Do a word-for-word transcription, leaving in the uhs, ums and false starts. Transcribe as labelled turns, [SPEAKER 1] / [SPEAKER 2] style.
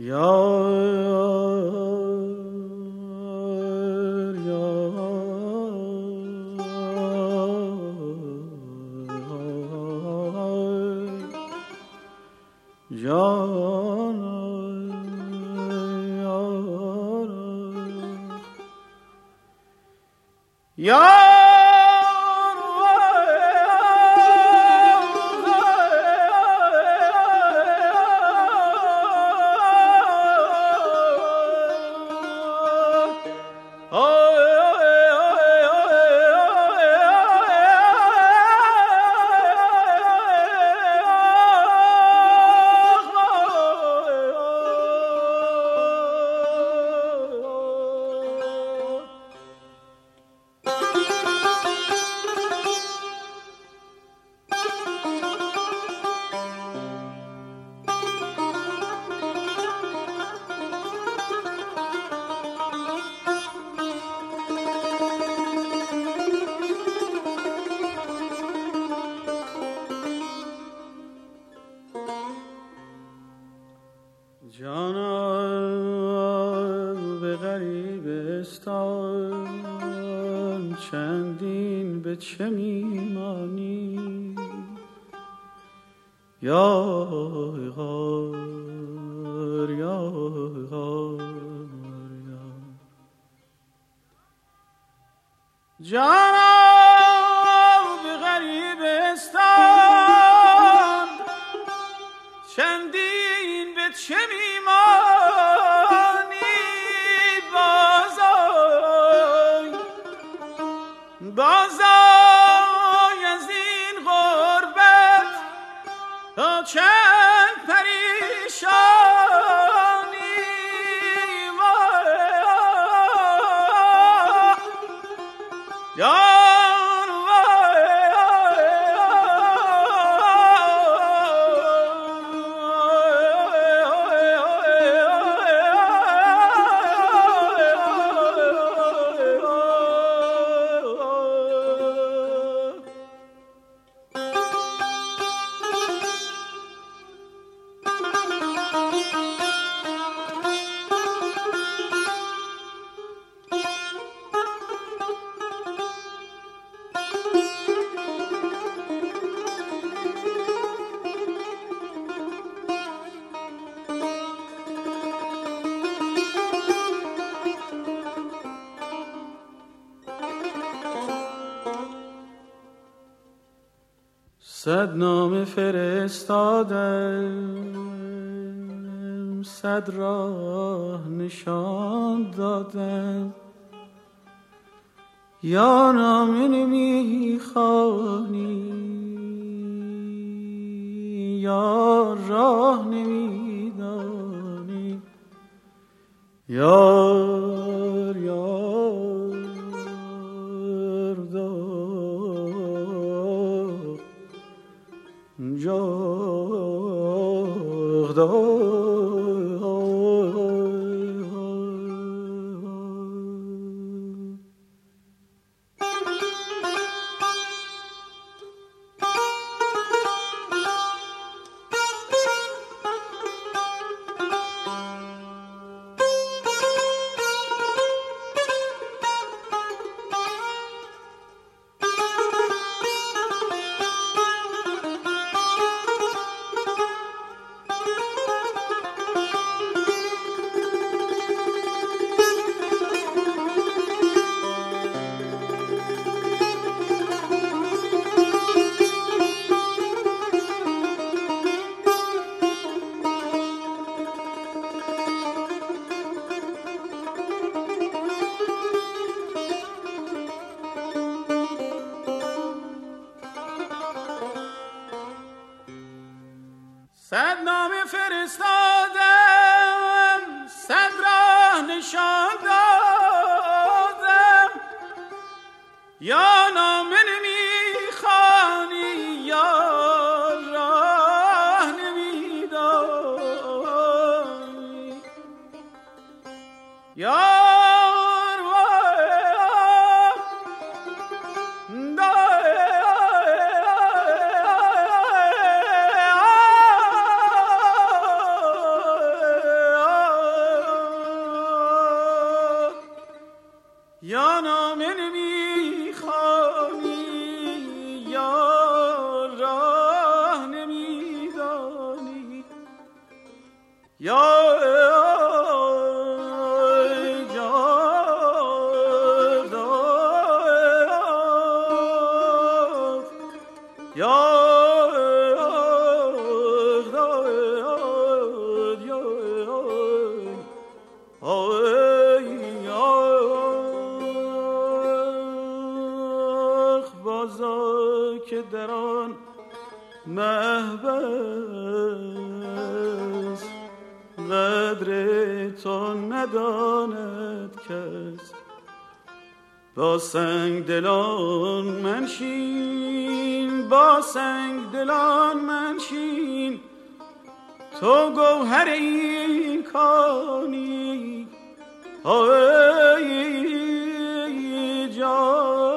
[SPEAKER 1] جانم به غریبستان چندین به چه میمانی یا غار یا غار جانم به غریبستان چندین به چه میمانی بازای بازای از این غربت تا چند پریشانی یا صد نامه فرستادم صد راه نشان دادم یا نامه نمیخوانی یا راه نمیدانی یار یار دار جاغ دار صد نامه فرستادم صد راه نشان دادم یا نامه نمیخوانی یا راه نمیدانی یا یا محبس قدر تو نداند کس. با سنگ دلان منشین، با سنگ دلان منشین، تو گوهر این کانی ای جان.